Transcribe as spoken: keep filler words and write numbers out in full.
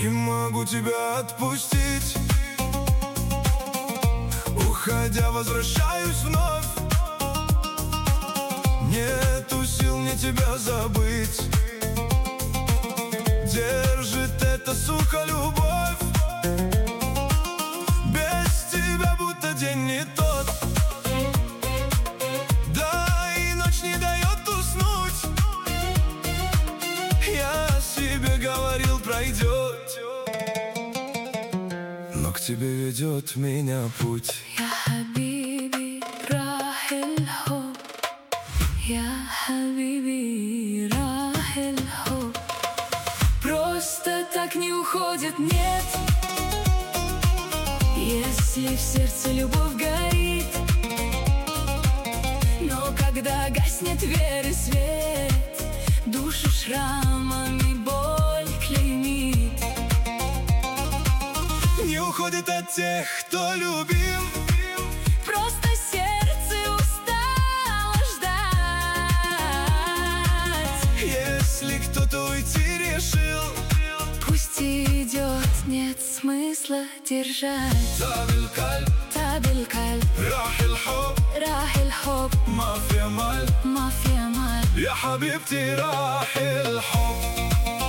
Не могу тебя отпустить. Уходя, возвращаюсь вновь. Нету сил мне тебя забыть. Держит эта сука любовь. Без тебя будто день не тот. Да и ночь не дает уснуть. Я себе говорил, пройдет, но к тебе ведет меня путь. يا حبيبي راح الحب، يا حبيبي راح الحب. Просто так не уходит, нет. Если в сердце любовь горит, но когда гаснет вера и свет, душу шрамами боль клеймит. Не уходит от тех, кто любим. Просто сердце устало ждать. Если кто-то уйти решил, пусть идет, нет смысла держать. Табиль-кальб, табиль-кальб, راح الحب, راح الحب, ما في أمل, ما في أمل. يا حبيبتي راح الحب.